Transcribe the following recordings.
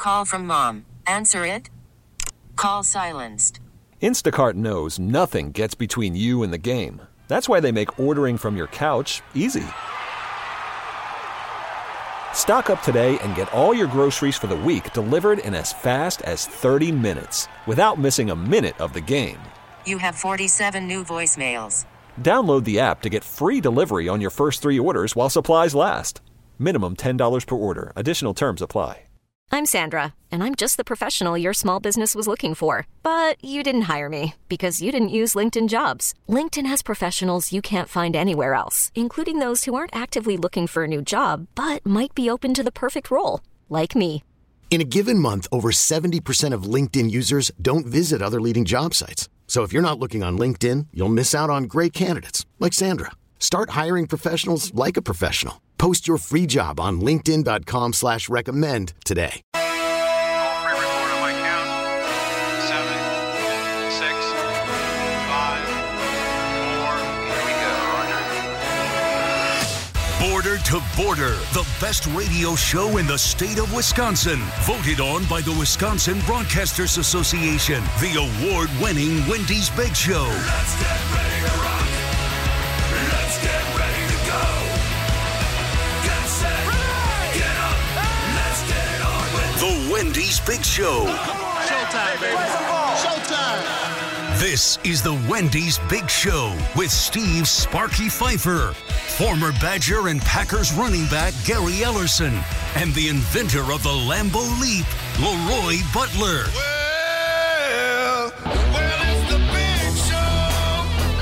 Call from mom. Answer it. Call silenced. Instacart knows nothing gets between you and the game. That's why they make ordering from your couch easy. Stock up today and get all your groceries for the week delivered in as fast as 30 minutes without missing a minute of the game. You have 47 new voicemails. Download the app to get free delivery on your first 3 orders while supplies last. Minimum $10 per order. Additional terms apply. I'm Sandra, and I'm just the professional your small business was looking for. But you didn't hire me because you didn't use LinkedIn Jobs. LinkedIn has professionals you can't find anywhere else, including those who aren't actively looking for a new job, but might be open to the perfect role, like me. In a given month, over 70% of LinkedIn users don't visit other leading job sites. So if you're not looking on LinkedIn, you'll miss out on great candidates like Sandra. Start hiring professionals like a professional. Post your free job on linkedin.com/recommend today. All free report on my count. 7, 6, 5, 4. Here we go, Roger. Border to Border, the best radio show in the state of Wisconsin. Voted on by the Wisconsin Broadcasters Association. The award-winning Wendy's Big Show. Let's get ready to rock. Let's get ready to go. Get set. Get up. Let's get it on with The Wendy's Big Show. Showtime, baby. Showtime. This is the Wendy's Big Show with Steve Sparky Pfeiffer, former Badger and Packers running back Gary Ellerson, and the inventor of the Lambeau Leap, Leroy Butler. Well, it's the big show.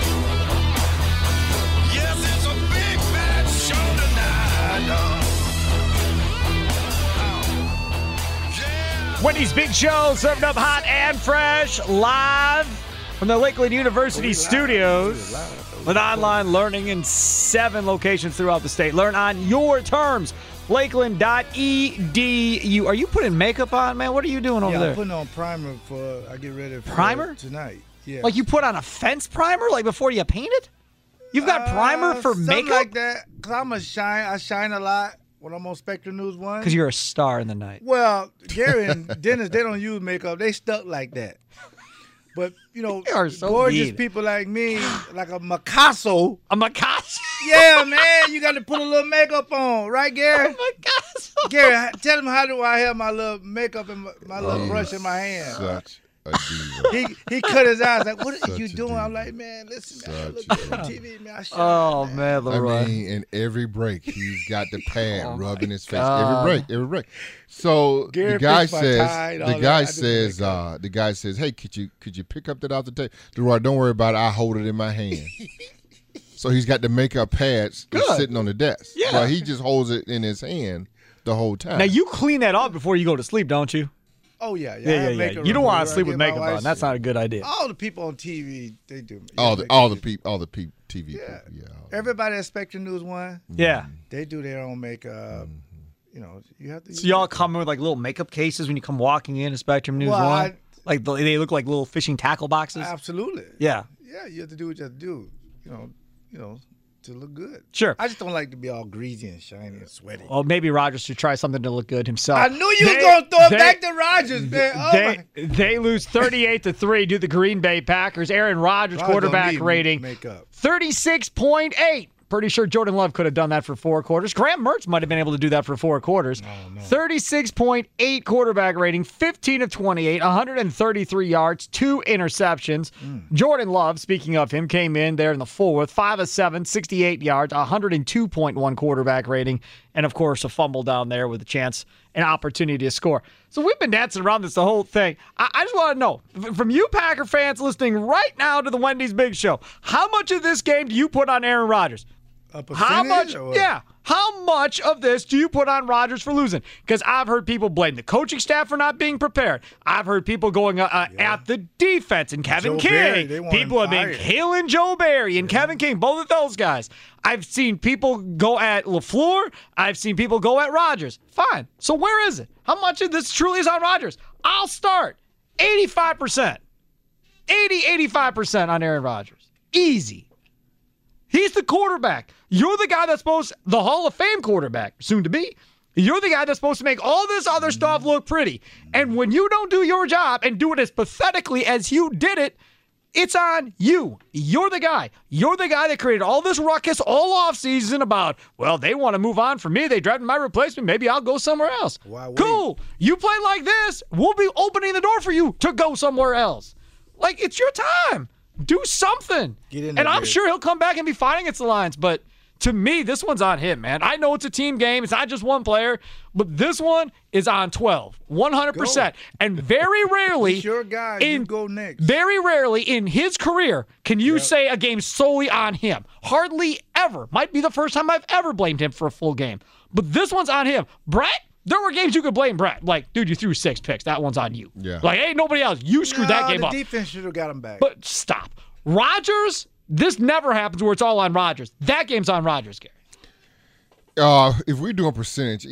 Yes, it's a big bad show tonight. Wendy's Big Show, serving up hot and fresh, live from the Lakeland University studios with online learning in 7 locations throughout the state. Learn on your terms. Lakeland.edu. Are you putting makeup on, man? What are you doing over there? I'm putting on primer for I get ready for Primer? tonight. Yeah. Like you put on a fence primer, like before you paint it? You've got primer for something makeup? like that. Because I shine a lot when I'm on Spectrum News 1. Because you're a star in the night. Well, Gary and Dennis, they don't use makeup. They stuck like that. But, You are so gorgeous mean. people like me, like a Picasso. A Picasso? Yeah, man, you got to put a little makeup on. Right, Gary? Picasso. Gary, tell him how do I have my little makeup and my little brush in my hand. Such a diva. He cut his eyes like, what are Such you a doing? diva. I'm like, man, listen, man, I look Such good on a TV, man. I shine, Oh, man, Leroy. I mean, in every break, he's got the pad rubbing his face. God. Every break. So Gary the guy fixed my tie says, and all that. the guy says, hey, could you pick up that off the table? Leroy, don't worry about it. I hold it in my hand. So he's got the makeup pads Good. sitting on the desk. Yeah. Well, he just holds it in his hand the whole time. Now, you clean that off before you go to sleep, don't you? Oh, yeah. I Yeah. have makeup You don't want to remover. sleep I with get my makeup wife's- on. That's not a good idea. All the people on TV, they do. all the TV Yeah. people. Yeah. Everybody at Spectrum News 1, Yeah. they do their own makeup. You know, you have to. So y'all come in with like little makeup cases when you come walking in to Spectrum News Well, 1? Like they look like little fishing tackle boxes? Absolutely. Yeah. Yeah, you have to do what you have to do. You know, to look good. Sure. I just don't like to be all greasy and shiny and sweaty. Well, maybe Rodgers should try something to look good himself. I knew you were going to throw it back to Rodgers, man. Oh, They lose 38-3 to the Green Bay Packers. Aaron Rodgers Rodgers quarterback don't need rating makeup. 36.8. Pretty sure Jordan Love could have done that for 4 quarters. Graham Mertz might have been able to do that for 4 quarters. 36.8 quarterback rating, 15 of 28, 133 yards, 2 interceptions. Jordan Love, speaking of him, came in there in the 4th, 5 of 7, 68 yards, 102.1 quarterback rating, and of course a fumble down there with a chance, an opportunity to score. So we've been dancing around this the whole thing. I just want to know, from you Packer fans listening right now to the Wendy's Big Show, how much of this game do you put on Aaron Rodgers? How much? Yeah. How much of this do you put on Rodgers for losing? Because I've heard people blame the coaching staff for not being prepared. I've heard people going at the defense and Kevin Joe Barry, King. they want People him have been fired. killing Joe Barry and Kevin King, both of those guys. I've seen people go at LaFleur. I've seen people go at Rodgers. Fine. So where is it? How much of this truly is on Rodgers? I'll start 85%. 85% on Aaron Rodgers. Easy. He's the quarterback. You're the guy that's the Hall of Fame quarterback, soon to be. You're the guy that's supposed to make all this other stuff look pretty. And when you don't do your job and do it as pathetically as you did it, it's on you. You're the guy. You're the guy that created all this ruckus all offseason about, well, they want to move on from me. They drafted my replacement. Maybe I'll go somewhere else. Cool. You play like this, we'll be opening the door for you to go somewhere else. Like, it's your time. Do something. And I'm sure he'll come back and be fighting against the Lions, but to me, this one's on him, man. I know it's a team game. It's not just one player, but this one is on 12, 100%. And very rarely, your guy, you go next. Very rarely in his career can you say a game solely on him. Hardly ever. Might be the first time I've ever blamed him for a full game. But this one's on him. Brett, there were games you could blame Brett. Like, dude, you threw 6 picks. That one's on you. Yeah. Like, hey, nobody else. You screwed that game up. The defense should have got him back. But stop. Rodgers, this never happens where it's all on Rodgers. That game's on Rodgers, Gary. If we're doing percentage,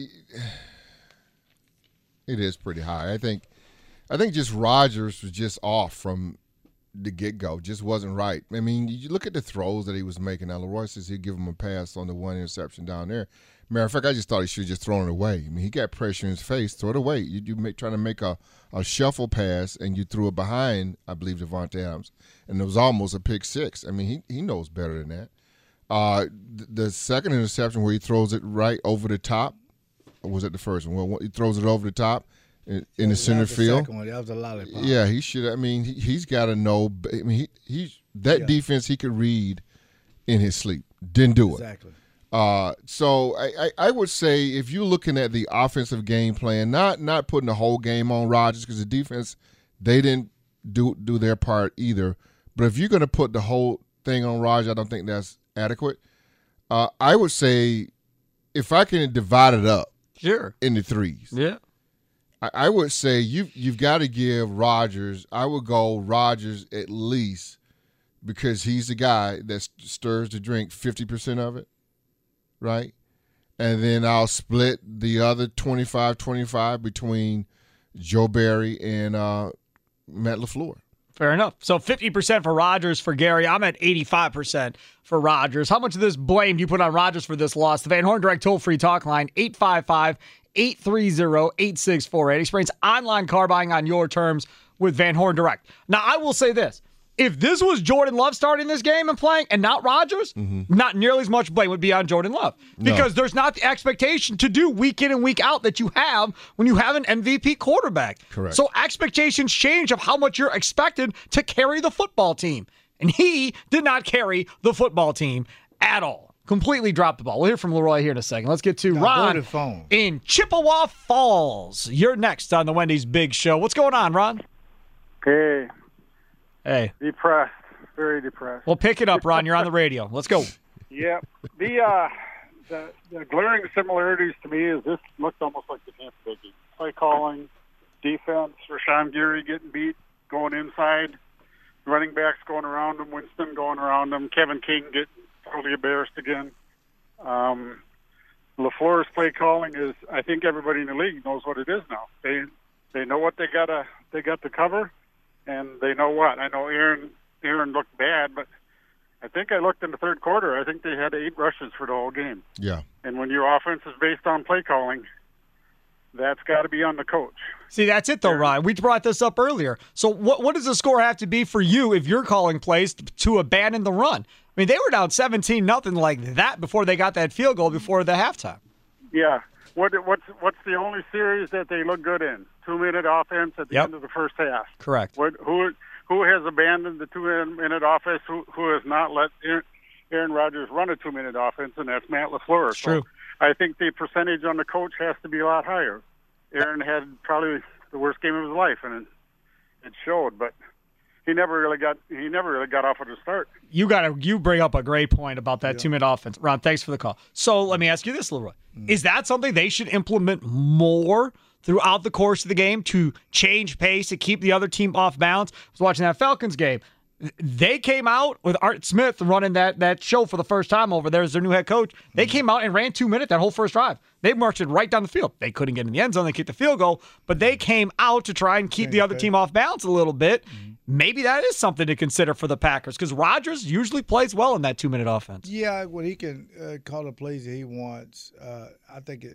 it is pretty high. I think just Rodgers was just off from the get-go. Just wasn't right. I mean, you look at the throws that he was making. Now, Leroy says he'd give him a pass on the one interception down there. Matter of fact, I just thought he should have just thrown it away. I mean, he got pressure in his face. Throw it away. Trying to make a shuffle pass, and you threw it behind, I believe, Devontae Adams. And it was almost a pick six. I mean, he knows better than that. The second interception where he throws it right over the top, or was it the first one? Well, he throws it over the top in the center field. Second one. That was a lollipop. Yeah, he should. I mean, he's got to know. I mean, defense he could read in his sleep. Didn't do it. Exactly. So I would say if you're looking at the offensive game plan, not putting the whole game on Rodgers because the defense, they didn't do their part either. But if you're going to put the whole thing on Rodgers, I don't think that's adequate. I would say if I can divide it up in the threes. Yeah. I would say you've got to give Rodgers, I would go Rodgers at least because he's the guy that stirs the drink 50% of it. Right? And then I'll split the other 25-25 between Joe Barry and Matt LaFleur. Fair enough. So 50% for Rodgers for Gary. I'm at 85% for Rodgers. How much of this blame do you put on Rodgers for this loss? The Van Horn Direct toll-free talk line, 855-830-8648. Experience online car buying on your terms with Van Horn Direct. Now, I will say this. If this was Jordan Love starting this game and playing and not Rodgers, not nearly as much blame would be on Jordan Love. Because there's not the expectation to do week in and week out that you have when you have an MVP quarterback. Correct. So expectations change of how much you're expected to carry the football team. And he did not carry the football team at all. Completely dropped the ball. We'll hear from Leroy here in a second. Let's get to Ron in Chippewa Falls. You're next on the Wendy's Big Show. What's going on, Ron? Hey. Hey. Depressed. Very depressed. Well, pick it up, Ron. You're on the radio. Let's go. Yeah. The glaring similarities to me is this looked almost like the Tampa Bay game. Play calling, defense, Rashawn Gary getting beat, going inside, running backs going around him, Winston going around him, Kevin King getting totally embarrassed again. LaFleur's play calling is, I think everybody in the league knows what it is now. They know what they got to cover. And they know what. I know Aaron looked bad, but I think I looked in the third quarter. I think they had 8 rushes for the whole game. Yeah. And when your offense is based on play calling, that's got to be on the coach. See, that's it, though, Ryan. We brought this up earlier. So what does the score have to be for you if you're calling plays to abandon the run? I mean, they were down 17-0 like that before they got that field goal before the halftime. Yeah. What's the only series that they look good in? 2-minute offense at the end of the first half. Correct. Who has abandoned the 2-minute offense? Who has not let Aaron Rodgers run a 2-minute offense? And that's Matt LaFleur. It's true. I think the percentage on the coach has to be a lot higher. Aaron had probably the worst game of his life, and it showed. But he never really got off at the start. You bring up a great point about that 2-minute offense. Ron, thanks for the call. So let me ask you this, Leroy. Is that something they should implement more throughout the course of the game to change pace, to keep the other team off balance? I was watching that Falcons game. They came out with Art Smith running that show for the first time over there as their new head coach. They came out and ran 2 minutes that whole first drive. They marched it right down the field. They couldn't get in the end zone. They kicked the field goal, but they came out to try and keep the other team off balance a little bit. Maybe that is something to consider for the Packers because Rodgers usually plays well in that 2-minute offense. Yeah, when he can call the plays that he wants, I think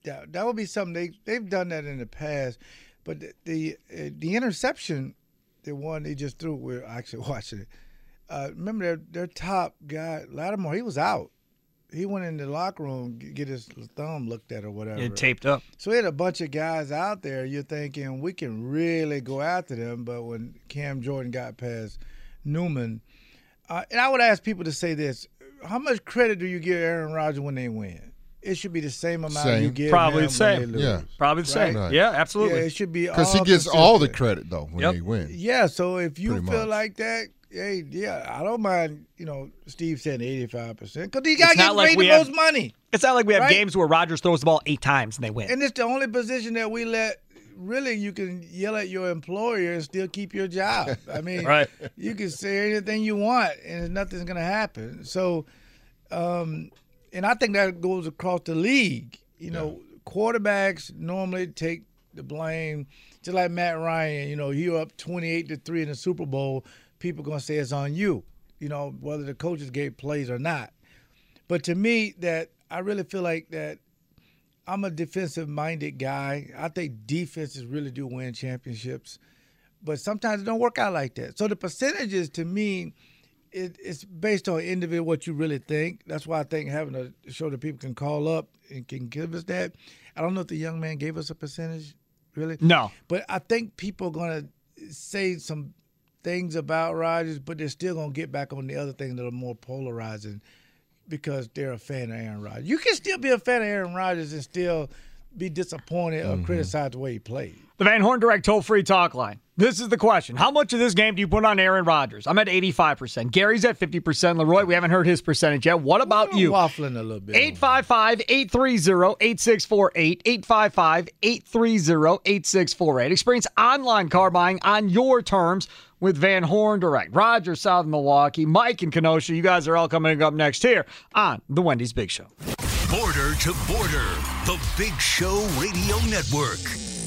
that would be something they've done that in the past. But the interception, the one they just threw, we're actually watching it. Remember their top guy, Lattimore, he was out. He went in the locker room, get his thumb looked at or whatever. It taped up. So he had a bunch of guys out there. You're thinking we can really go after them. But when Cam Jordan got past Newman, and I would ask people to say this: how much credit do you give Aaron Rodgers when they win? It should be the same amount you give probably him the same. when they lose. Yeah, probably the same. Right. Yeah, absolutely. Yeah, it should be because he gets all the credit though when they win. Yeah, so if you Pretty feel much. like that, hey, yeah, I don't mind. Steve saying 85% because you got to It's not get like paid we the have- most money. It's not like we have Right? games where Rodgers throws the ball 8 times and they win. And it's the only position that we let. Really, you can yell at your employer and still keep your job. I mean, Right. You can say anything you want, and nothing's going to happen. So, and I think that goes across the league. Quarterbacks normally take the blame, just like Matt Ryan. You're up 28-3 in the Super Bowl. People going to say it's on you. Whether the coaches gave plays or not. But to me, that I really feel like that. I'm a defensive-minded guy. I think defenses really do win championships, but sometimes it don't work out like that. So the percentages, to me, it's based on individual what you really think. That's why I think having a show that people can call up and can give us that. I don't know if the young man gave us a percentage, really. No. But I think people are going to say some things about Rodgers, but they're still going to get back on the other things that are more polarizing, because they're a fan of Aaron Rodgers. You can still be a fan of Aaron Rodgers and still be disappointed or criticize the way he played. The Van Horn Direct toll-free talk line. This is the question. How much of this game do you put on Aaron Rodgers? I'm at 85%. Gary's at 50%. Leroy, we haven't heard his percentage yet. What about you? Waffling a little bit. 855-830-8648. 855-830-8648. Experience online car buying on your terms with Van Horn Direct. Roger, South Milwaukee, Mike in Kenosha. You guys are all coming up next here on the Wendy's Big Show. Border to Border, the Big Show Radio Network.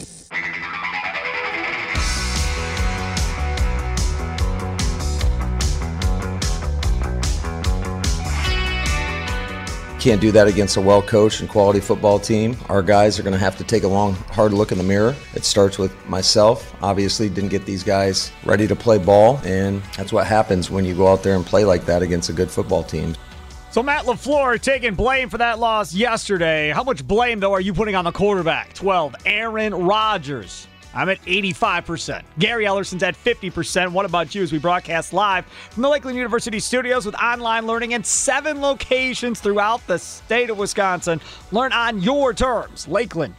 Can't do that against a well-coached and quality football team. Our guys are going to have to take a long, hard look in the mirror. It starts with myself. Obviously, didn't get these guys ready to play ball, and that's what happens when you go out there and play like that against a good football team. So Matt LaFleur taking blame for that loss yesterday. How much blame, though, are you putting on the quarterback? 12, Aaron Rodgers. I'm at 85%. Gary Ellerson's at 50%. What about you as we broadcast live from the Lakeland University studios with online learning in 7 locations throughout the state of Wisconsin? Learn on your terms.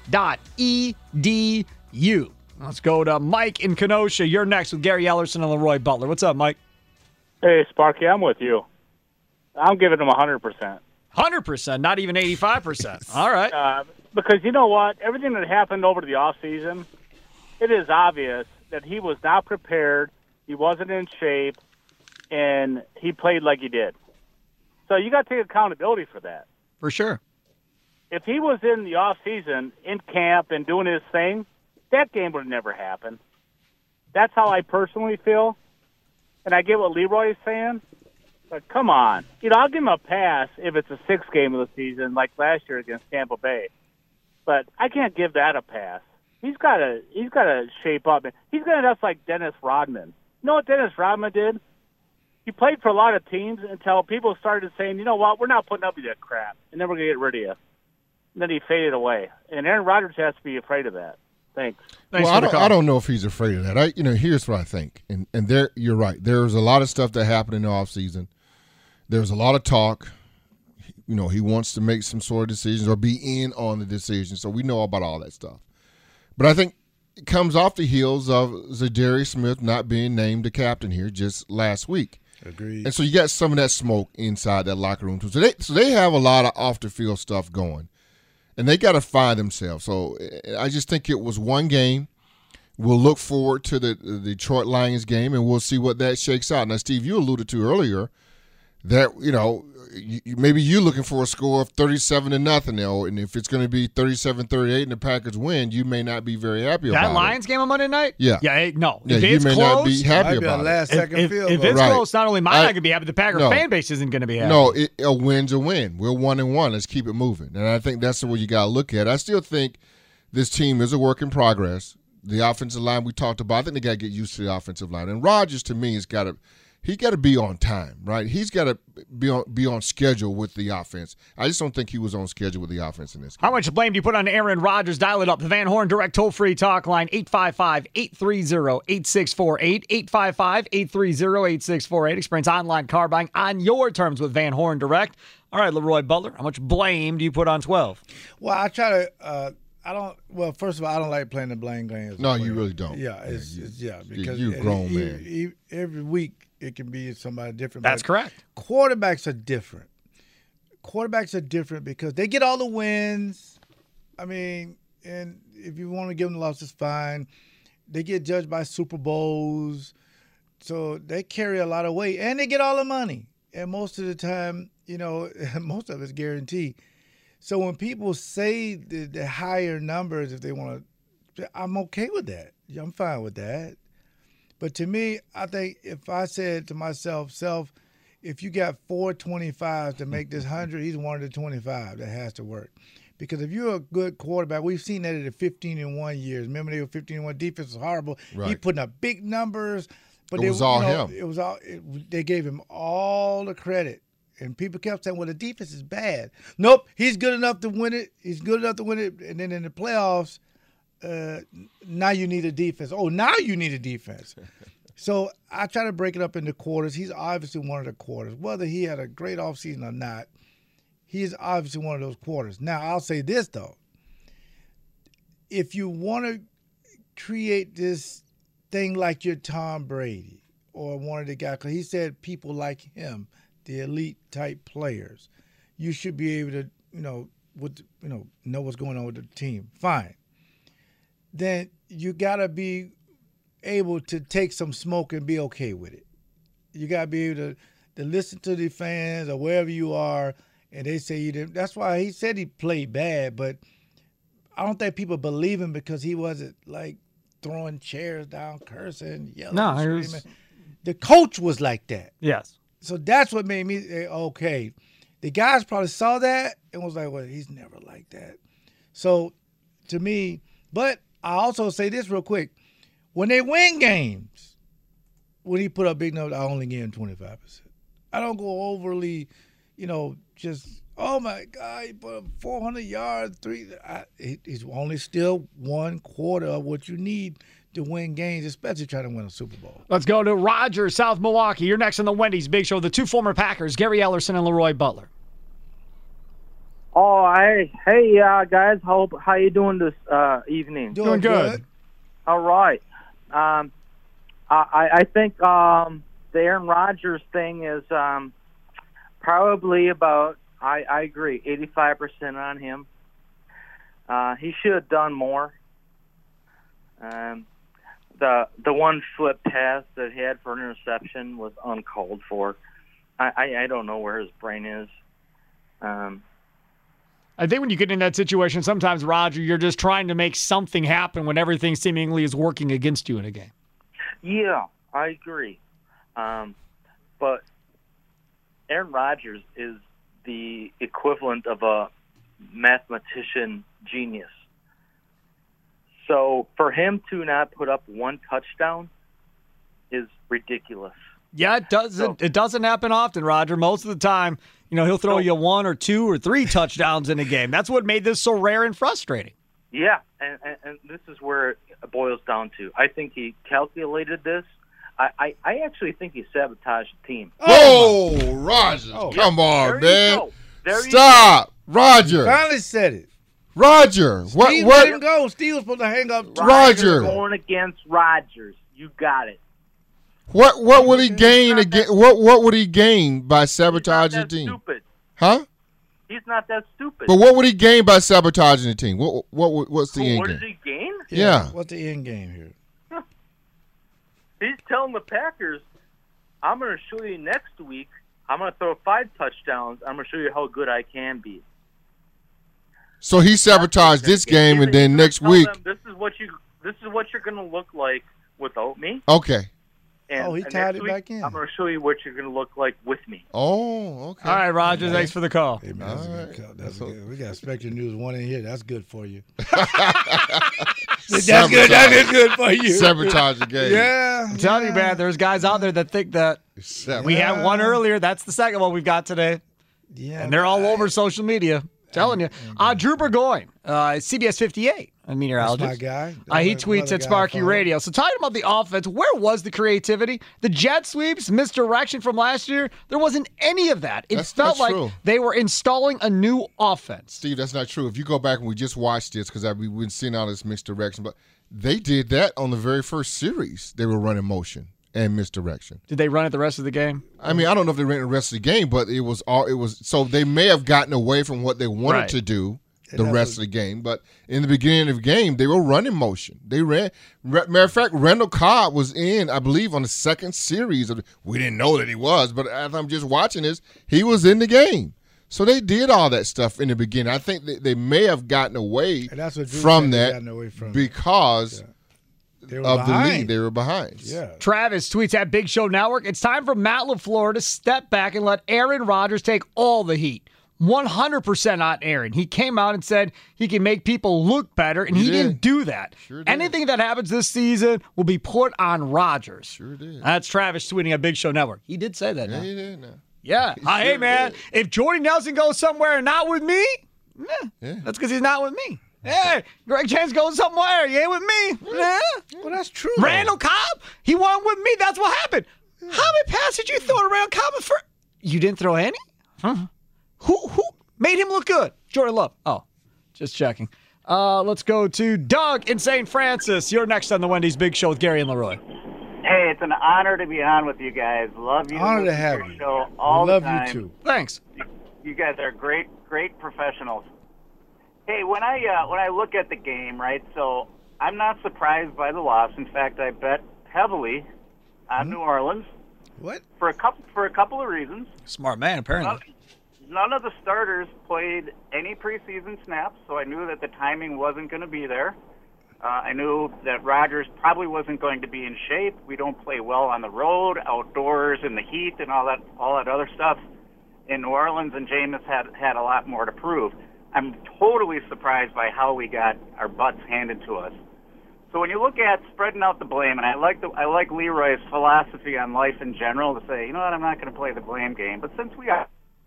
Lakeland.edu. Let's go to Mike in Kenosha. You're next with Gary Ellerson and Leroy Butler. What's up, Mike? Hey, Sparky, I'm with you. I'm giving him 100%. 100%, not even 85%. All right. Because you know what? Everything that happened over the offseason, it is obvious that he was not prepared, he wasn't in shape, and he played like he did. So you got to take accountability for that. For sure. If he was in the offseason, in camp, and doing his thing, that game would have never happened. That's how I personally feel. And I get what Leroy is saying, but come on. I'll give him a pass if it's a 6th game of the season, like last year against Tampa Bay. But I can't give that a pass. He's got to shape up. He's going to end up like Dennis Rodman. You know what Dennis Rodman did? He played for a lot of teams until people started saying, you know what, we're not putting up with that crap, and then we're going to get rid of you. And then he faded away. And Aaron Rodgers has to be afraid of that. Thanks. Well, I don't know if he's afraid of that. Here's what I think, and there you're right. There's a lot of stuff that happened in the offseason. There's a lot of talk. He wants to make some sort of decisions or be in on the decision, so we know about all that stuff. But I think it comes off the heels of Zadarius Smith not being named the captain here just last week. Agreed. And so you got some of that smoke inside that locker room too. So they have a lot of off the field stuff going, and they got to find themselves. So I just think it was one game. We'll look forward to the Detroit Lions game, and we'll see what that shakes out. Now, Steve, you alluded to earlier that, maybe you're looking for a score of 37-0, and if it's going to be 37-38 and the Packers win, you may not be very happy about it. That Lions game on Monday night? Yeah. Yeah, no. Yeah, if you it's may close, not be happy about it. Last-second field if goal. it's Right. close, not only am I not going to be happy, the Packer fan base isn't going to be happy. No, a win's a win. We're 1-1. Let's keep it moving. And I think that's what you got to look at. I still think this team is a work in progress. The offensive line we talked about, I think they got to get used to the offensive line. And Rodgers, to me, he got to be on time, right? He's got to be on schedule with the offense. I just don't think he was on schedule with the offense in this game. How much blame do you put on Aaron Rodgers? Dial it up. The Van Horn Direct toll-free talk line, 855-830-8648, 855-830-8648. Experience online car buying on your terms with Van Horn Direct. All right, Leroy Butler, how much blame do you put on 12? Well, I try to first of all, I don't like playing the blame game. No, you really don't. Yeah, because you're a grown man. Every week it can be somebody different. That's correct. Quarterbacks are different. Because they get all the wins. I mean, and if you want to give them the losses, fine. They get judged by Super Bowls, so they carry a lot of weight, and they get all the money. And most of the time, most of it's guaranteed. So when people say the higher numbers, if they want to, I'm okay with that. I'm fine with that. But to me, I think if I said to myself, if you got 425 to make this 100, he's one of the 25 that has to work. Because if you're a good quarterback, we've seen that in the 15-1 years. Remember, they were 15-1. Defense was horrible. Right. He putting up big numbers. But it was all him. It was all. They gave him all the credit. And people kept saying, well, the defense is bad. Nope, he's good enough to win it. And then in the playoffs, now you need a defense. Oh, now you need a defense. So I try to break it up into quarters. He's obviously one of the quarters. Whether he had a great offseason or not, he is obviously one of those quarters. Now, I'll say this, though. If you want to create this thing like you're Tom Brady or one of the guys, because he said people like him, the elite type players, you should be able to, know what's going on with the team. Fine. Then you gotta be able to take some smoke and be okay with it. You gotta be able to listen to the fans or wherever you are, and they say you didn't. That's why he said he played bad, but I don't think people believe him because he wasn't like throwing chairs down, cursing, yelling, screaming. The coach was like that. Yes. So that's what made me say, okay. The guys probably saw that and was like, well, he's never like that. So to me, but I also say this real quick. When they win games, when he put up big numbers, I only give him 25%. I don't go overly, just, oh, my God, he put up 400 yards, he's only still 1/4 of what you need to win games, especially trying to win a Super Bowl. Let's go to Roger, South Milwaukee. You're next on the Wendy's Big Show. The two former Packers, Gary Ellerson and Leroy Butler. Oh, hey, guys. How you doing this evening? Doing good. All right. I think the Aaron Rodgers thing is probably about, I agree, 85% on him. He should have done more. The one flip pass that he had for an interception was uncalled for. I don't know where his brain is. I think when you get in that situation, sometimes, Roger, you're just trying to make something happen when everything seemingly is working against you in a game. Yeah, I agree. But Aaron Rodgers is the equivalent of a mathematician genius. So for him to not put up one touchdown is ridiculous. Yeah, it doesn't. It doesn't happen often, Roger. Most of the time, he'll throw you 1 or 2 or 3 touchdowns in a game. That's what made this so rare and frustrating. Yeah, and this is where it boils down to. I think he calculated this. I actually think he sabotaged the team. Oh, Roger. Come on, man. Stop. Roger. Finally said it. Roger. Steve let him go. Steve was supposed to hang up. Roger. Going against Rodgers. You got it. What would he gain again? What would he gain by sabotaging the team? Stupid. Huh? He's not that stupid. But what would he gain by sabotaging the team? What's the end game? What does he gain? Yeah. What's the end game here? He's telling the Packers, I'm going to show you next week I'm going to throw 5 touchdowns. I'm going to show you how good I can be. So he sabotaged this game, and then next week. This is what you're going to look like without me. Okay. And, he and tied next it week, back in. I'm going to show you what you're going to look like with me. Oh, okay. All right, Roger. Thanks for the call. Hey, man, that's a good call. That's good. We got Spectrum News 1 in here. That's good for you. That's good. That is good for you. Sabotage the game. Yeah. I'm telling you, man, there's guys out there that think that. We had one earlier. That's the second one we've got today. Yeah. And they're all over social media. Telling you. Drew Burgoyne, CBS 58, a meteorologist. That's my guy. He tweets at Sparky Radio. So talking about the offense, where was the creativity? The jet sweeps, misdirection from last year, there wasn't any of that. It felt like they were installing a new offense. Steve, that's not true. If you go back and we just watched this, because we've been seeing all this misdirection, but they did that on the very first series. They were running motion and misdirection. Did they run it the rest of the game? I mean, I don't know if they ran the rest of the game, but it was so they may have gotten away from what they wanted to do the rest of the game. But in the beginning of the game, they were running motion. They ran. Matter of fact, Randall Cobb was in, I believe, on the second series. We didn't know that he was, but as I'm just watching this, he was in the game. So they did all that stuff in the beginning. I think they may have gotten away from that because of the lead. They were behind. Yeah. Travis tweets at Big Show Network, it's time for Matt LaFleur to step back and let Aaron Rodgers take all the heat. 100% on Aaron. He came out and said he can make people look better, and he didn't do that. Sure did. Anything that happens this season will be put on Rodgers. Sure did. That's Travis tweeting at Big Show Network. He did say that. Yeah, he did. Yeah. Hey, man, if Jordy Nelson goes somewhere and not with me, that's because he's not with me. Hey, Greg Chance goes somewhere. You ain't with me. Yeah. Well, that's true. Randall Cobb, he wasn't with me. That's what happened. How many passes did you throw to Randall Cobb? You didn't throw any? Huh? Who made him look good? Jordan Love. Oh, just checking. Let's go to Doug in St. Francis. You're next on the Wendy's Big Show with Gary and Leroy. Hey, it's an honor to be on with you guys. Love you. Honor to have you. Show all love the time. you too. Thanks. You guys are great professionals. Hey, when I look at the game, right? So I'm not surprised by the loss. In fact, I bet heavily on New Orleans. What? For a couple of reasons. Smart man, apparently. None of the starters played any preseason snaps, so I knew that the timing wasn't going to be there. I knew that Rodgers probably wasn't going to be in shape. We don't play well on the road, outdoors, in the heat, and all that other stuff in New Orleans. And Jameis had a lot more to prove. I'm totally surprised by how we got our butts handed to us. So when you look at spreading out the blame, and I like Leroy's philosophy on life in general to say, you know what, I'm not going to play the blame game. But since we got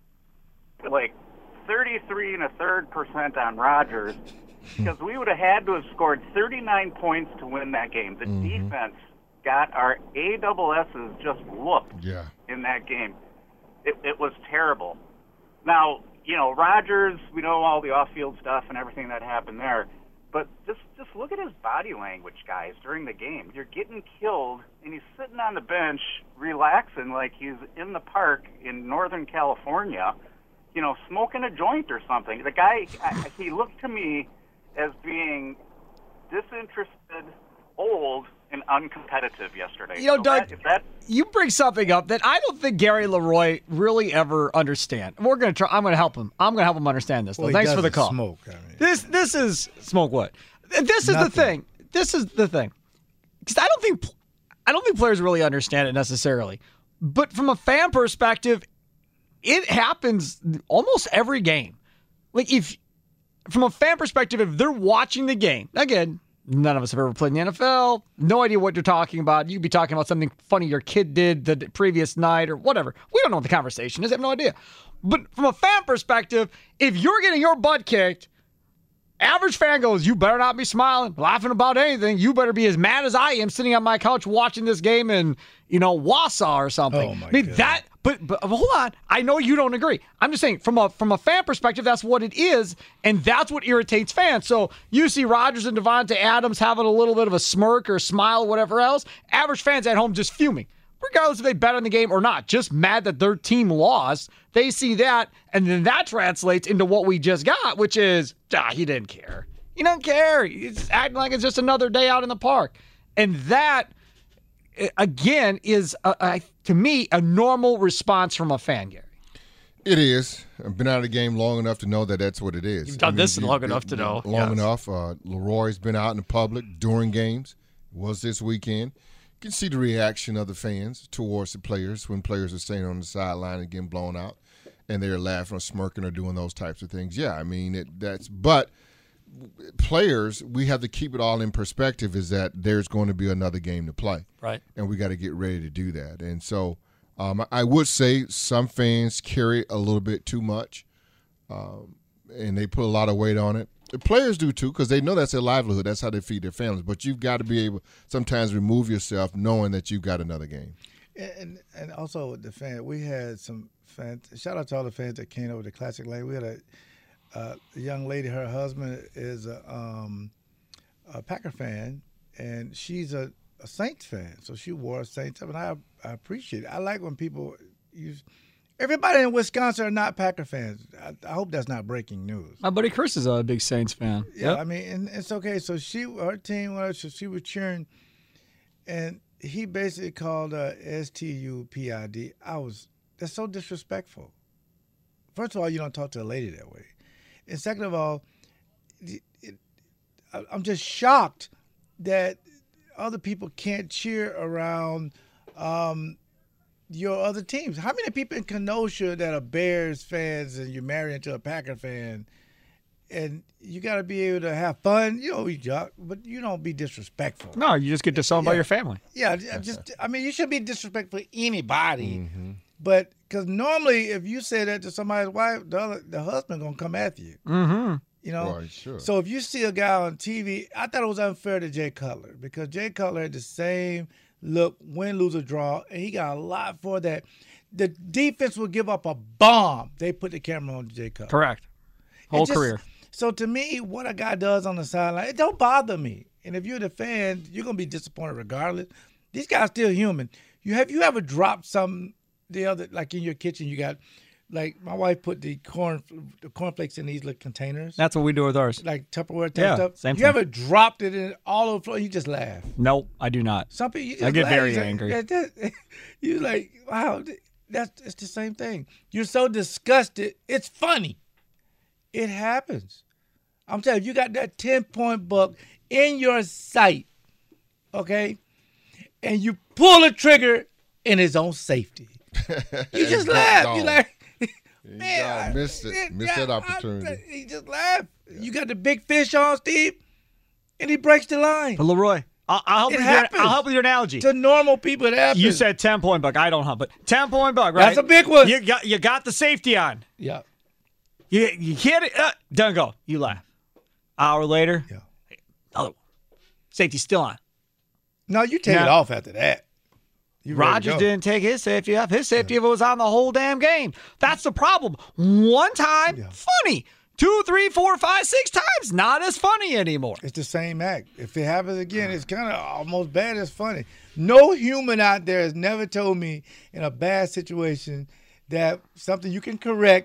like 33.33% on Rodgers, because we would have had to have scored 39 points to win that game. The defense got our ASS's just whooped in that game. It was terrible. Now, you know, Rodgers, we know all the off-field stuff and everything that happened there, but just look at his body language, guys, during the game. You're getting killed, and he's sitting on the bench relaxing like he's in the park in Northern California, you know, smoking a joint or something. The guy, he looked to me as being disinterested, old, and uncompetitive yesterday. You know, Doug, you bring something up that I don't think Gary Leroy really ever understand. I'm going to help him. I'm going to help him understand this. Though. Well, Thanks for the call. Smoke. I mean. This is smoke. What? This is the thing. This is the thing. Because I don't think players really understand it necessarily. But from a fan perspective, it happens almost every game. Like from a fan perspective, if they're watching the game, again, none of us have ever played in the NFL. No idea what you're talking about. You'd be talking about something funny your kid did the previous night or whatever. We don't know what the conversation is. I have no idea. But from a fan perspective, if you're getting your butt kicked, average fan goes, you better not be smiling, laughing about anything. You better be as mad as I am sitting on my couch watching this game in, Wausau or something. Oh, my God. But hold on. I know you don't agree. I'm just saying, from a fan perspective, that's what it is, and that's what irritates fans. So you see Rodgers and Devontae Adams having a little bit of a smirk or smile, whatever else. Average fans at home just fuming, regardless if they bet on the game or not, just mad that their team lost. They see that, and then that translates into what we just got, which is, he didn't care. He doesn't care. He's acting like it's just another day out in the park. And that again, is, to me, a normal response from a fan, Gary. It is. I've been out of the game long enough to know that that's what it is. You've done this long enough to know. Long enough. Leroy's been out in the public during games. Was this weekend. You can see the reaction of the fans towards the players when players are staying on the sideline and getting blown out, and they're laughing or smirking or doing those types of things. Yeah, I mean, but players, we have to keep it all in perspective, is that there's going to be another game to play. Right. And we got to get ready to do that. And so I would say some fans carry a little bit too much, and they put a lot of weight on it. The players do too, because they know that's their livelihood. That's how they feed their families. But you've got to be able sometimes remove yourself knowing that you've got another game. And also with the fans, we had some fans. Shout out to all the fans that came over to Classic Lane. We had a young lady. Her husband is a Packer fan, and she's a Saints fan. So she wore a Saints up, and I appreciate it. I like when people use. Everybody in Wisconsin are not Packer fans. I hope that's not breaking news. My buddy Chris is a big Saints fan. Yeah, I mean, and it's okay. So her team was, she was cheering, and he basically called her STUPID. That's so disrespectful. First of all, you don't talk to a lady that way. And second of all, I'm just shocked that other people can't cheer around your other teams. How many people in Kenosha that are Bears fans and you're married into a Packer fan, and you got to be able to have fun, but you don't be disrespectful. No, you just get to celebrate your family. Yeah, you shouldn't be disrespectful to anybody. Mm-hmm. But because normally if you say that to somebody's wife, the husband going to come after you. Mm-hmm. Right, sure. So if you see a guy on TV, I thought it was unfair to Jay Cutler, because Jay Cutler had the same look, win, lose, or draw, and he got a lot for that. The defense will give up a bomb. They put the camera on Jay Cutler. Correct. Whole career. So to me, what a guy does on the sideline, it don't bother me. And if you're the fan, you're going to be disappointed regardless. These guys still human. You ever dropped something the other, like in your kitchen, you got, like my wife put the cornflakes in these little containers. That's what we do with ours. Like Tupperware type stuff. Same you thing. Ever dropped it in all over the floor? You just laugh. No, I do not. Some people, you just I get laugh. very angry. You're like, wow, it's the same thing. You're so disgusted. It's funny. It happens. I'm telling you, you got that 10-point buck in your sight, okay? And you pull the trigger in his own safety. You just laugh. You're like, man, I missed it. Missed that opportunity. He just laughed. You got the big fish on, Steve, and he breaks the line. But Leroy, I'll help with your analogy. To normal people, it happens. You said 10-point buck. I don't hunt, but 10-point buck, right? That's a big one. You got the safety on. Yeah. You hit it. Done go. You laugh. Hour later. Yeah. Another one. Safety's still on. No, you take it off after that. Rodgers didn't take his safety off. His safety was on the whole damn game. That's the problem. One time, funny. 2, 3, 4, 5, 6 times, not as funny anymore. It's the same act. If it happens again, it's kind of almost bad as funny. No human out there has never told me in a bad situation that something you can correct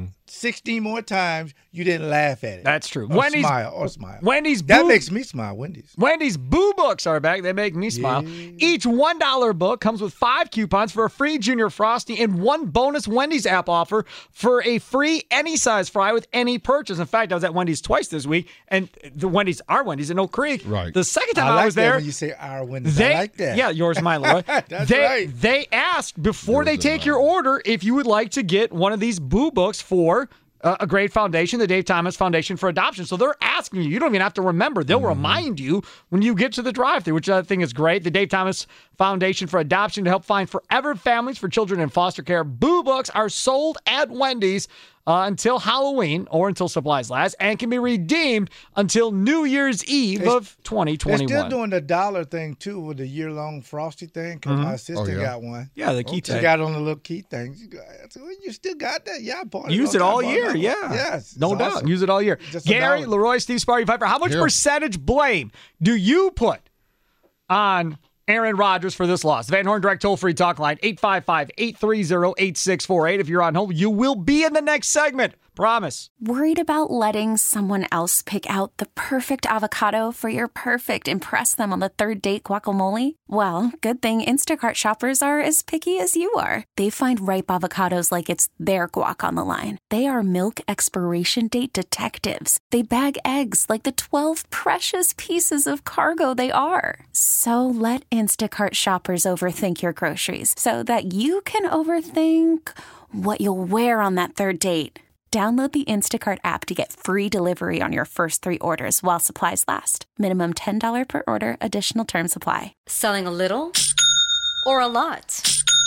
16 more times, you didn't laugh at it. That's true. Or smile. Wendy's that makes me smile, Wendy's. Wendy's Boo Books are back. They make me smile. Each $1 book comes with 5 coupons for a free Junior Frosty and 1 bonus Wendy's app offer for a free any size fry with any purchase. In fact, I was at Wendy's twice this week, and our Wendy's in Oak Creek. Right. The second time I was there. When you say our Wendy's, I like that. Yeah, yours, mine, Leroy. That's right. They ask before they take your order if you would like to get one of these Boo Books for a great foundation, the Dave Thomas Foundation for Adoption. So they're asking you. You don't even have to remember. They'll remind you when you get to the drive-thru, which I think is great. The Dave Thomas Foundation for Adoption to help find forever families for children in foster care. Boo Books are sold at Wendy's until Halloween or until supplies last and can be redeemed until New Year's Eve of 2021. They're still doing the dollar thing, too, with the year-long Frosty thing, because my sister got one. Yeah, the key thing. She got on the little key thing. You still got that? Yeah, I bought it. Use it all year, yeah. Yes. No doubt. Awesome. Use it all year. Gary, Leroy, Steve, Sparky, Piper, how much percentage blame do you put on Aaron Rodgers for this loss? Van Horn Direct toll-free talk line, 855-830-8648. If you're on hold, you will be in the next segment. Promise. Worried about letting someone else pick out the perfect avocado for your perfect impress them on the third date guacamole? Well, good thing Instacart shoppers are as picky as you are. They find ripe avocados like it's their guac on the line. They are milk expiration date detectives. They bag eggs like the 12 precious pieces of cargo they are. So let Instacart shoppers overthink your groceries so that you can overthink what you'll wear on that third date. Download the Instacart app to get free delivery on your first 3 orders while supplies last. Minimum $10 per order. Additional terms apply. Selling a little or a lot?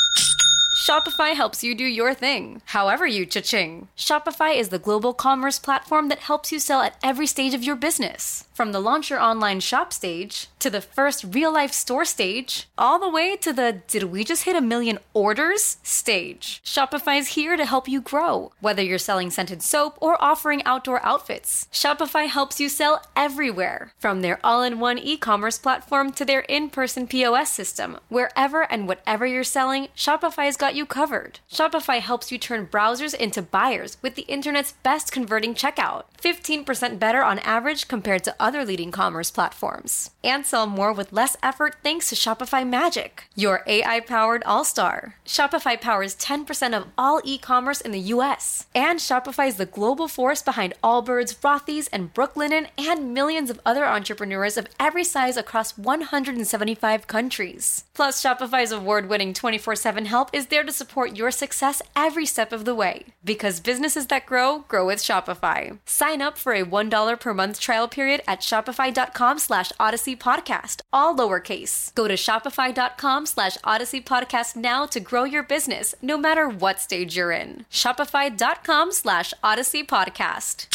Shopify helps you do your thing, however you cha-ching. Shopify is the global commerce platform that helps you sell at every stage of your business. From the launch your online shop stage, to the first real-life store stage, all the way to the did we just hit 1 million orders stage. Shopify's here to help you grow. Whether you're selling scented soap or offering outdoor outfits, Shopify helps you sell everywhere. From their all-in-one e-commerce platform to their in-person POS system, wherever and whatever you're selling, Shopify's got you covered. Shopify helps you turn browsers into buyers with the internet's best converting checkout. 15% better on average compared to other leading commerce platforms. And sell more with less effort thanks to Shopify Magic, your AI-powered all-star. Shopify powers 10% of all e-commerce in the U.S. And Shopify is the global force behind Allbirds, Rothy's, and Brooklinen, and millions of other entrepreneurs of every size across 175 countries. Plus, Shopify's award-winning 24/7 help is there to support your success every step of the way. Because businesses that grow, grow with Shopify. Sign up for a $1 per month trial period at shopify.com/Odyssey Podcast, all lowercase. Go to shopify.com/Odyssey Podcast now to grow your business, no matter what stage you're in. Shopify.com/Odyssey Podcast.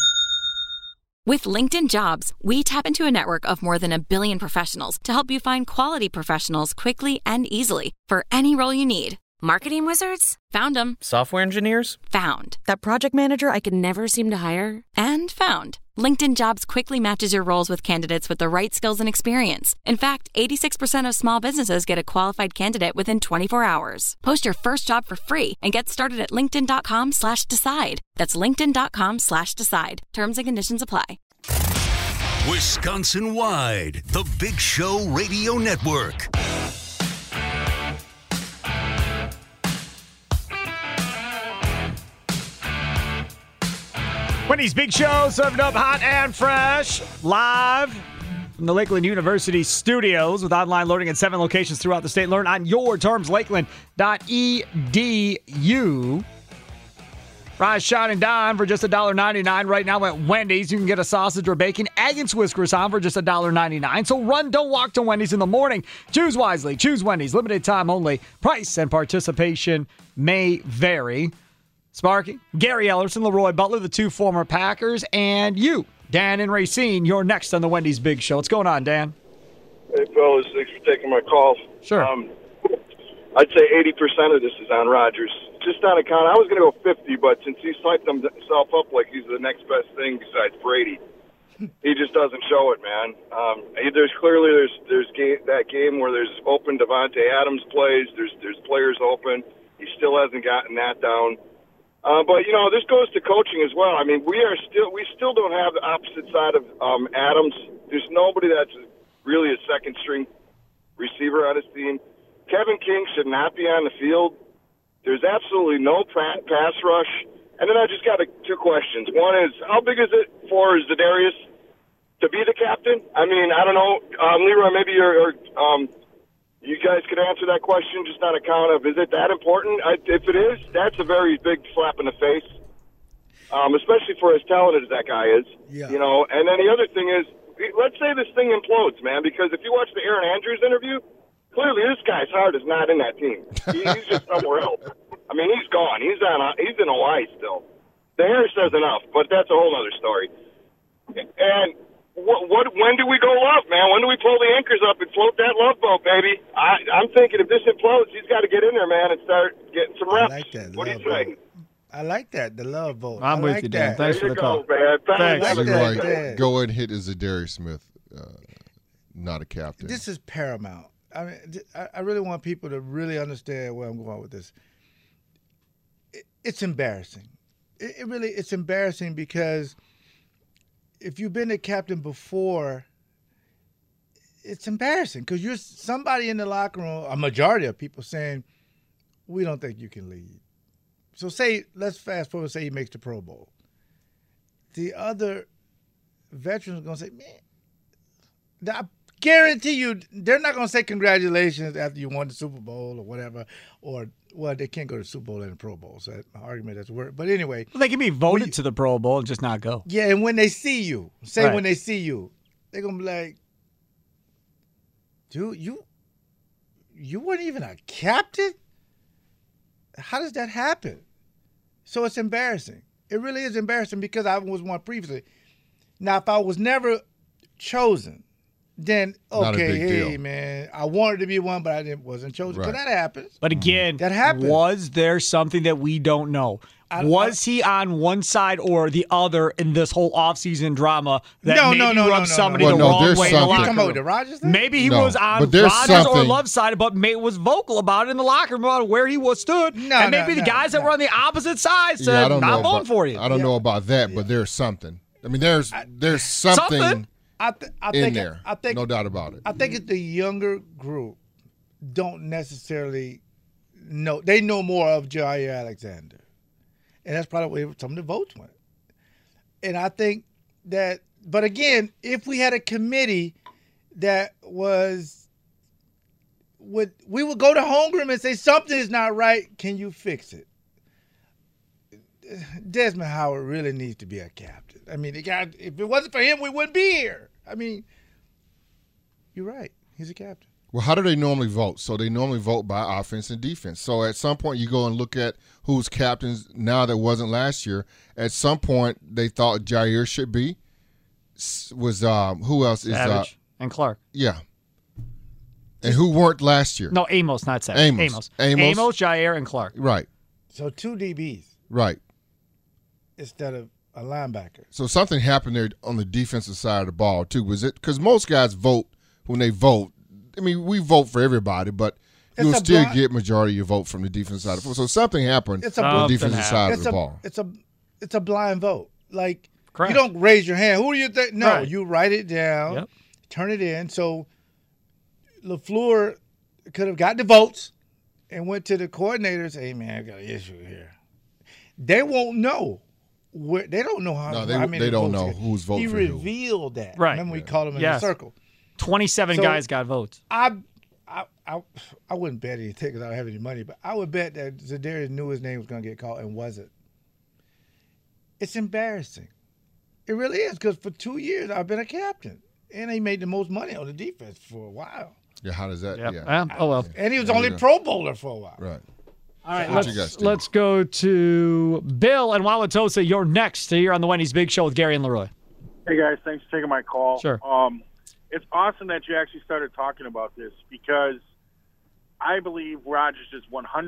With LinkedIn Jobs, we tap into a network of more than 1 billion professionals to help you find quality professionals quickly and easily for any role you need. Marketing wizards? Found them. Software engineers? Found. That project manager I could never seem to hire? And found. LinkedIn Jobs quickly matches your roles with candidates with the right skills and experience. In fact, 86% of small businesses get a qualified candidate within 24 hours. Post your first job for free and get started at linkedin.com/decide. That's linkedin.com/decide. Terms and conditions apply. Wisconsin-wide, the Big Show Radio Network. Wendy's Big Show, served up hot and fresh, live from the Lakeland University studios with online learning in 7 locations throughout the state. Learn on your terms, lakeland.edu. Fries, shine, and dine for just $1.99 right now at Wendy's. You can get a sausage or bacon, egg, and Swiss croissant for just $1.99. So run, don't walk to Wendy's in the morning. Choose wisely. Choose Wendy's. Limited time only. Price and participation may vary. Sparky, Gary Ellerson, Leroy Butler, the 2 former Packers, and you, Dan and Racine. You're next on the Wendy's Big Show. What's going on, Dan? Hey, fellas, thanks for taking my call. Sure. I'd say 80% of this is on Rodgers. Just on account, I was going to go 50, but since he's psyched himself up like he's the next best thing besides Brady, he just doesn't show it, man. There's that game where there's open Devontae Adams plays. There's players open. He still hasn't gotten that down. But, this goes to coaching as well. I mean, we still don't have the opposite side of Adams. There's nobody that's really a second-string receiver on his team. Kevin King should not be on the field. There's absolutely no pass rush. And then I just got 2 questions. One is, how big is it for Za'Darius to be the captain? I mean, I don't know. Leroy, maybe you guys could answer that question just on account of, is it that important? If it is, that's a very big slap in the face, especially for as talented as that guy is. Yeah. And then the other thing is, let's say this thing implodes, man, because if you watch the Aaron Andrews interview, clearly this guy's heart is not in that team. He's just somewhere else. I mean, he's gone. He's in Hawaii still. The hair says enough, but that's a whole other story. And when do we go love, man? When do we pull the anchors up and float that love boat, baby? I'm thinking if this implodes, he's got to get in there, man, and start getting some reps. I like that. What do you say? I like that, the love vote. I'm with you, Dan. Thanks for the call. Man. Thanks. Leroy, go ahead and hit as Zadarius Smith, not a captain. This is paramount. I mean, I really want people to really understand where I'm going with this. It's embarrassing. it's embarrassing because if you've been a captain before, it's embarrassing because you're somebody in the locker room, a majority of people saying, we don't think you can lead. So let's fast forward, say he makes the Pro Bowl. The other veterans are going to say, man, I guarantee you they're not going to say congratulations after you won the Super Bowl or whatever, or, well, they can't go to the Super Bowl and the Pro Bowl, so that argument doesn't work. But anyway. Well, they can be voted to the Pro Bowl and just not go. Yeah, and when they see you, when they see you, they're going to be like, dude, you weren't even a captain? How does that happen? So it's embarrassing. It really is embarrassing because I was one previously. Now, if I was never chosen, then, okay, hey, man, I wanted to be one, but I wasn't chosen. Right. But that happens. But again, that happens. Was there something that we don't know? Was he on one side or the other in this whole offseason drama that rubbed somebody the wrong way in the locker room? The Rodgers thing? Maybe he was on Rodgers or Love's side, but was vocal about it in the locker room about where he stood. And maybe the guys that were on the opposite side said, not voting for you. I don't know about that, but there's something. I mean, there's something in there. I think, no doubt about it. I think it's the younger group don't necessarily know. They know more of Jair Alexander. And that's probably where some of the votes went. And I think that, but again, if we had a committee that we would go to Holmgren and say, something is not right, can you fix it? Desmond Howard really needs to be a captain. I mean, if it wasn't for him, we wouldn't be here. I mean, you're right. He's a captain. Well, how do they normally vote? So they normally vote by offense and defense. So at some point you go and look at who's captains now that wasn't last year. At some point they thought Jair should be. Was who else is Savage and Clark? Yeah. And who weren't last year? No, Amos, not Savage. Amos, Jair, and Clark. Right. So 2 DBs. Right. Instead of a linebacker. So something happened there on the defensive side of the ball too. Was it because most guys vote when they vote? I mean, we vote for everybody, but you'll still get majority of your vote from the defensive side of the ball. So something happened on the defensive side of the ball. It's a blind vote. Like, correct. You don't raise your hand. Who do you think? No, you write it down, turn it in. So LaFleur could have got the votes and went to the coordinators. Hey, man, I got an issue here. They won't know. They don't know how. No, they don't know who's voting for who. He revealed that. Right. Remember we called him in the circle. 27 guys got votes. I wouldn't bet anything because I don't have any money, but I would bet that Zadarius knew his name was going to get called and wasn't. It's embarrassing. It really is because for 2 years I've been a captain, and he made the most money on the defense for a while. Yeah, how does that? Yep. Yeah. Oh well. And he was only Pro Bowler for a while. Right. All right, let's go to Bill and Wauwatosa. You're next here on the Wendy's Big Show with Gary and Leroy. Hey guys, thanks for taking my call. Sure. It's awesome that you actually started talking about this because I believe Rodgers is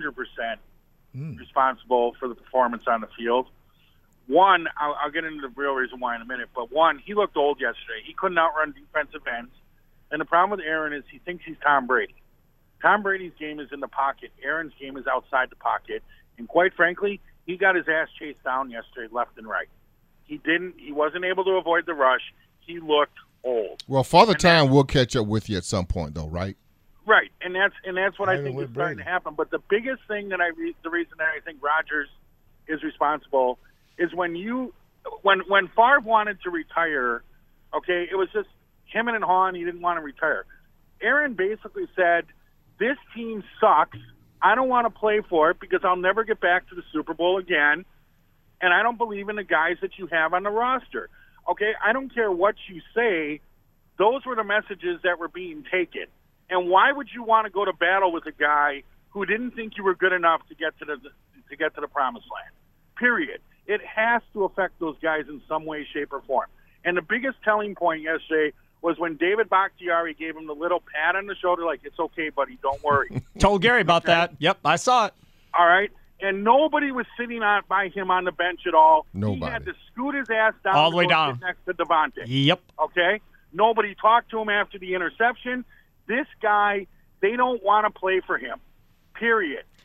100% responsible for the performance on the field. One, I'll get into the real reason why in a minute, but one, he looked old yesterday. He couldn't outrun defensive ends. And the problem with Aaron is he thinks he's Tom Brady. Tom Brady's game is in the pocket. Aaron's game is outside the pocket. And quite frankly, he got his ass chased down yesterday left and right. He wasn't able to avoid the rush. He looked old. Well, Father Time will catch up with you at some point, though, right? Right, and that's what I think is starting to happen. But the biggest thing that the reason that I think Rodgers is responsible is when Favre wanted to retire, okay, it was just him and Hahn. He didn't want to retire. Aaron basically said, "This team sucks. I don't want to play for it because I'll never get back to the Super Bowl again, and I don't believe in the guys that you have on the roster." Okay, I don't care what you say. Those were the messages that were being taken. And why would you want to go to battle with a guy who didn't think you were good enough to get to the promised land? Period. It has to affect those guys in some way, shape, or form. And the biggest telling point yesterday was when David Bakhtiari gave him the little pat on the shoulder, like, "It's okay, buddy, don't worry." Told Gary about that. Yep, I saw it. All right. And nobody was sitting by him on the bench at all. Nobody. He had to scoot his ass down all the way down next to Devontae. Yep. Okay? Nobody talked to him after the interception. This guy, they don't want to play for him. Period.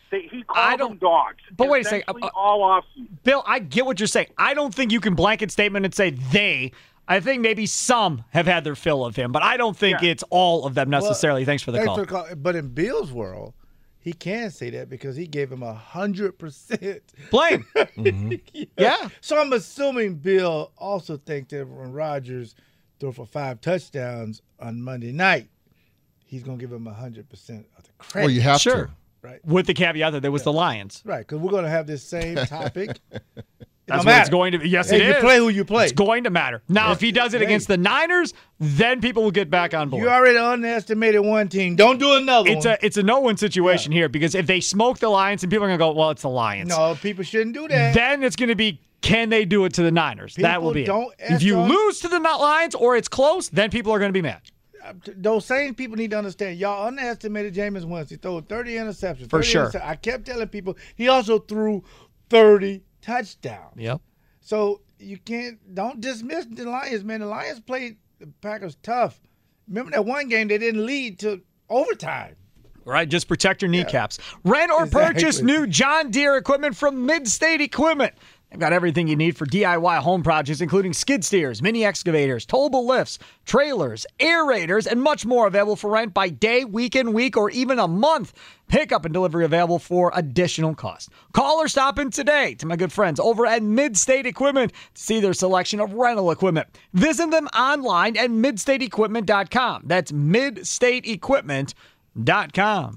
He called them dogs. But wait a second. Essentially all offseason. Bill, I get what you're saying. I don't think you can blanket statement and say they. I think maybe some have had their fill of him, but I don't think it's all of them necessarily. Thanks for the call. But in Bill's world, he can say that because he gave him 100% blame. Yeah. So I'm assuming Bill also thinks that when Rodgers threw for 5 touchdowns on Monday night, he's going to give him 100% of the credit. Well, you have to. Right. With the caveat that there was the Lions. Right, because we're going to have this same topic. That's what it's going to be. Yes, it is. You play who you play. It's going to matter. Now, if he does it against the Niners, then people will get back on board. You already underestimated one team. Don't do another one. It's a no-win situation here because if they smoke the Lions, and people are going to go, well, it's the Lions. No, people shouldn't do that. Then it's going to be, can they do it to the Niners? That will be it. If you lose to the Lions or it's close, then people are going to be mad. Those same people need to understand. Y'all underestimated Jameis Winston. He threw 30 interceptions. For sure. I kept telling people he also threw 30 touchdowns. Yep. So don't dismiss the Lions, man. The Lions played the Packers tough. Remember that one game they didn't lead to overtime. Right, just protect your kneecaps. Rent or purchase new John Deere equipment from Mid-State Equipment. They've got everything you need for DIY home projects, including skid steers, mini excavators, towable lifts, trailers, aerators, and much more available for rent by day, weekend, week, or even a month. Pickup and delivery available for additional cost. Call or stop in today to my good friends over at Mid-State Equipment to see their selection of rental equipment. Visit them online at midstateequipment.com. That's midstateequipment.com.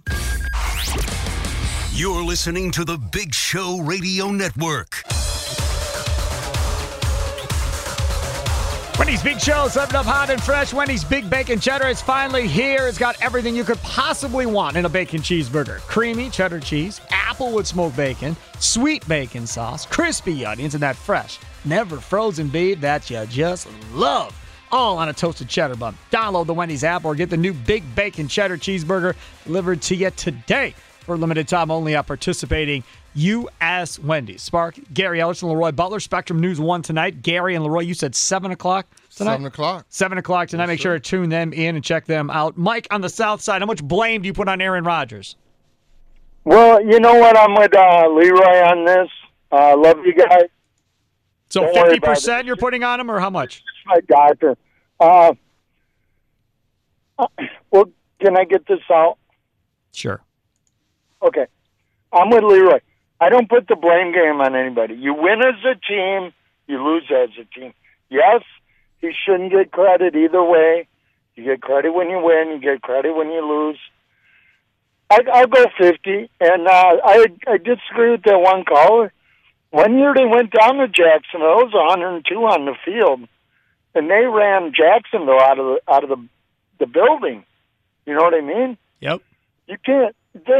You're listening to the Big Show Radio Network. Wendy's Big Show, served up hot and fresh. Wendy's Big Bacon Cheddar is finally here. It's got everything you could possibly want in a bacon cheeseburger. Creamy cheddar cheese, applewood smoked bacon, sweet bacon sauce, crispy onions, and that fresh, never frozen beef that you just love. All on a toasted cheddar bun. Download the Wendy's app or get the new Big Bacon Cheddar cheeseburger delivered to you today. For a limited time only at participating U.S. Wendy's. Spark, Gary Ellerson, Leroy Butler, Spectrum News 1 tonight. Gary and Leroy, you said 7 o'clock tonight? 7 o'clock. 7 o'clock tonight. Make sure to tune them in and check them out. Mike, on the south side, how much blame do you put on Aaron Rodgers? Well, you know what? I'm with Leroy on this. Love you guys. So Don't 50% you're putting on him, or how much? It's my doctor. Well, can I get this out? Sure. Okay. I'm with Leroy. I don't put the blame game on anybody. You win as a team, you lose as a team. Yes, he shouldn't get credit either way. You get credit when you win, you get credit when you lose. I'll go 50, and I disagree with that one caller. One year they went down to Jacksonville. It was 102 on the field, and they ran Jacksonville out of the building. You know what I mean? Yep. You can't.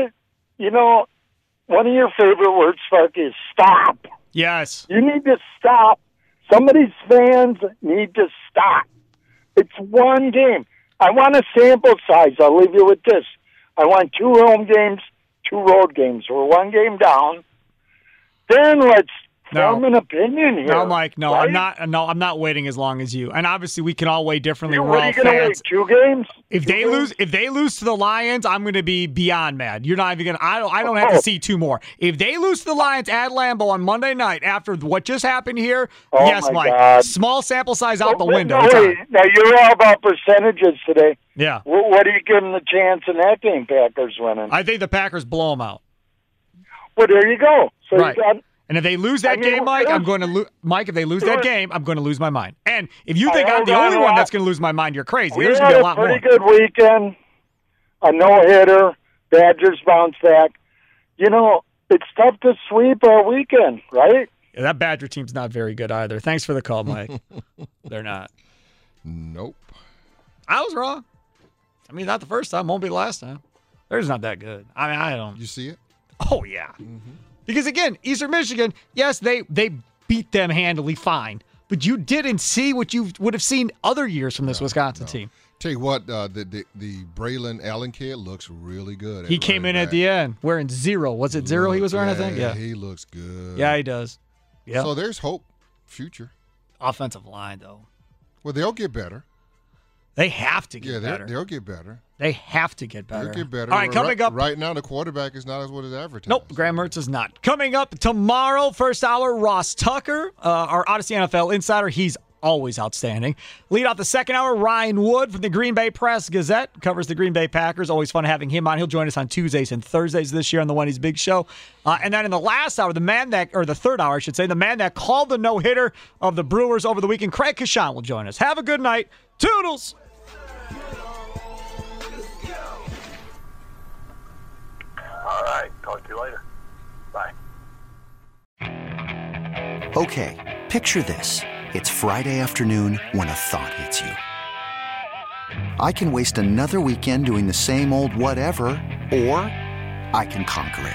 One of your favorite words, Sparky, is stop. Yes. You need to stop. Somebody's fans need to stop. It's one game. I want a sample size. I'll leave you with this. I want 2 home games, 2 road games. We're 1 game down. Then let's form an opinion here. No, Mike. No, right? I'm not waiting as long as you. And obviously, we can all weigh differently. We're What all are you going to wait? fans. 2 games? If they lose to the Lions, I'm going to be beyond mad. You're not even going to. I don't have to see 2 more. If they lose to the Lions at Lambeau on Monday night after what just happened here, yes, my Mike. God. Small sample size out the window. No, It's wait. on. Now, you're all about percentages today. Yeah. What do you give them the chance in that game, Packers winning? I think the Packers blow them out. Well, there you go. So Right. you got. And if they lose that game, Mike, I'm going to lose. Mike, if they lose that game, I'm going to lose my mind. And if you think I'm the only one that's going to lose my mind, you're crazy. We There's had going to be a lot more. pretty good weekend. A no-hitter. Badgers bounce back. It's tough to sweep a weekend, right? Yeah, that Badger team's not very good either. Thanks for the call, Mike. They're not. Nope. I was wrong. I mean, not the first time. Won't be the last time. They're just not that good. I mean, I don't. You see it? Oh, yeah. Because, again, Eastern Michigan, yes, they beat them handily, fine. But you didn't see what you would have seen other years from this Wisconsin team. Tell you what, the Braylon Allen kid looks really good. He came in at the end wearing 0. Was it 0 he was wearing, I think? Yeah. He looks good. Yeah, he does. Yeah. So there's hope, future. Offensive line, though. Well, they'll get better. They have to get better. They'll get better. They have to get better. They'll get better. All right, coming up. Right now, the quarterback is not as what is advertised. Nope, Graham Mertz is not. Coming up tomorrow, first hour, Ross Tucker, our Odyssey NFL insider. He's always outstanding. Lead off the second hour, Ryan Wood from the Green Bay Press-Gazette. Covers the Green Bay Packers. Always fun having him on. He'll join us on Tuesdays and Thursdays this year on the Wendy's Big Show. And then in the last hour, the third hour, I should say, the man that called the no-hitter of the Brewers over the weekend, Craig Kashan, will join us. Have a good night. Toodles! All right. Talk to you later. Bye. Okay, picture this. It's Friday afternoon when a thought hits you. I can waste another weekend doing the same old whatever, or I can conquer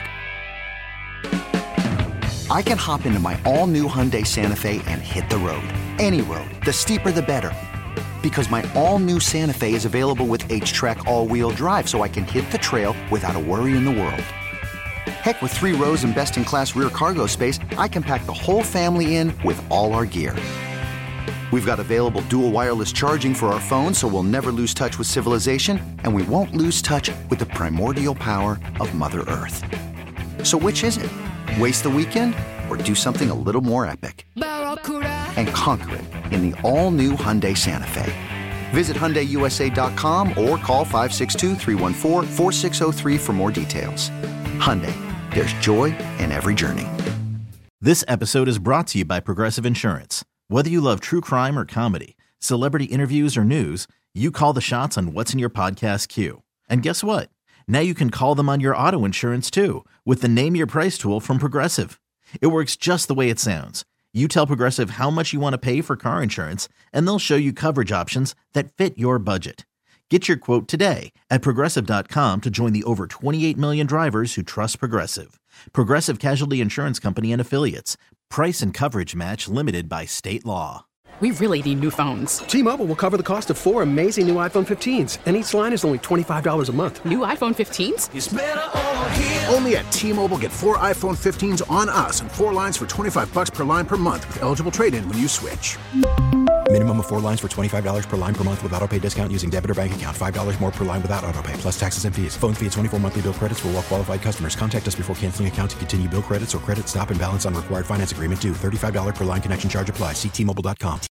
it. I can hop into my all-new Hyundai Santa Fe and hit the road. Any road. The steeper, the better. Because my all-new Santa Fe is available with H-Track all-wheel drive, so I can hit the trail without a worry in the world. Heck, with 3 rows and best-in-class rear cargo space, I can pack the whole family in with all our gear. We've got available dual wireless charging for our phones, so we'll never lose touch with civilization, and we won't lose touch with the primordial power of Mother Earth. So which is it? Waste the weekend or do something a little more epic? And conquer it in the all-new Hyundai Santa Fe. Visit HyundaiUSA.com or call 562-314-4603 for more details. Hyundai, there's joy in every journey. This episode is brought to you by Progressive Insurance. Whether you love true crime or comedy, celebrity interviews or news, you call the shots on what's in your podcast queue. And guess what? Now you can call them on your auto insurance too with the Name Your Price tool from Progressive. It works just the way it sounds. You tell Progressive how much you want to pay for car insurance, and they'll show you coverage options that fit your budget. Get your quote today at Progressive.com to join the over 28 million drivers who trust Progressive. Progressive Casualty Insurance Company and Affiliates. Price and coverage match limited by state law. We really need new phones. T-Mobile will cover the cost of 4 amazing new iPhone 15s, and each line is only $25 a month. New iPhone 15s? It's better over here. Only at T-Mobile, get 4 iPhone 15s on us and 4 lines for $25 per line per month with eligible trade-in when you switch. Minimum of 4 lines for $25 per line per month with autopay discount using debit or bank account. $5 more per line without autopay, plus taxes and fees. Phone fee at 24 monthly bill credits for well-qualified customers. Contact us before canceling account to continue bill credits or credit stop and balance on required finance agreement due. $35 per line connection charge applies. See T-Mobile.com.